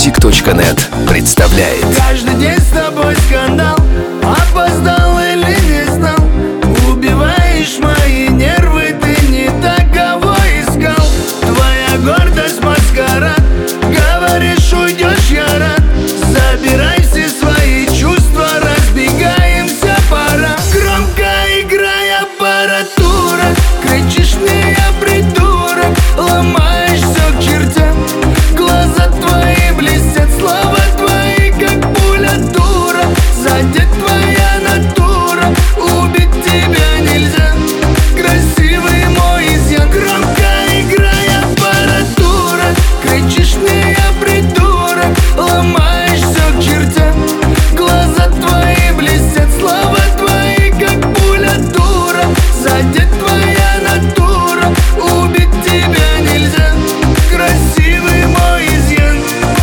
farmusic.net представляет. Каждый день с тобой скандал, опоздал или не знал. Убиваешь мои нервы, ты не так, кого искал. Твоя гордость маскарад, говоришь, уйдешь, я рад. Забирай все свои чувства, разбегаемся, пора. Громко играй аппаратура, кричишь мне, я придурок. Ломаешь все к чертям, глаза твои блестят, слова твои, как пуля, дура. Задет твоя натура, убить тебя нельзя. Красивый мой изъян. Громко играй аппаратура, кричишь мне, я придурок. Ломаешь все к чертям, глаза твои блестят, слова твои, как пуля, дура. Задет твоя натура, убить тебя нельзя. Красивый мой изъян.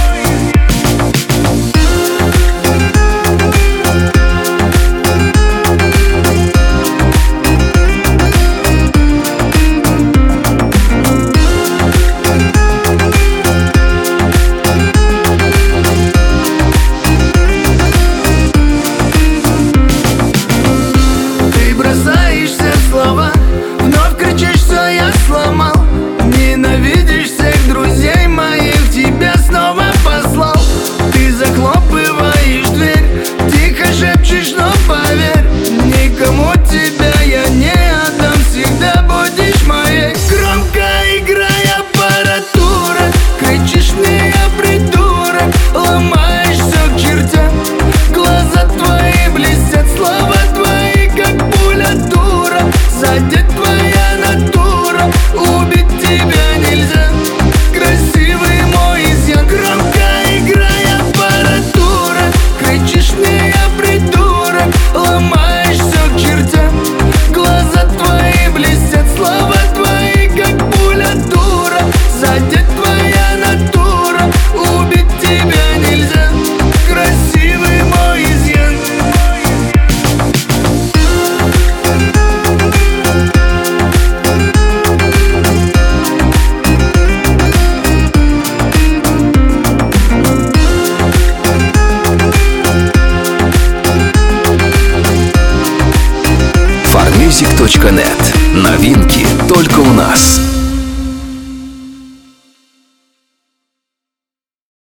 Ты бросаешь все слова, вновь кричишь, что я сломал. Ненавидишь всех друзей моих, тебя снова послал. Ты захлопываешь дверь, тихо шепчешь, но поверь, никому тебя я не отдам, всегда будешь моей. Громко играй аппаратура, кричишь мне, я придурок. Ломаешь все к чертям, глаза твои блестят, слова твои, как пуля, дура. Задет твоя натура, убить тебя нельзя. Красивый мой изъян. Громко играй аппаратура, кричишь мне, я придурок. Ломаешь все к чертям, глаза твои блестят, слова твои, как пуля, дура. Задет твоя натура, убить тебя нельзя. Красивый мой изъян. farmusic.net. Новинки только у нас.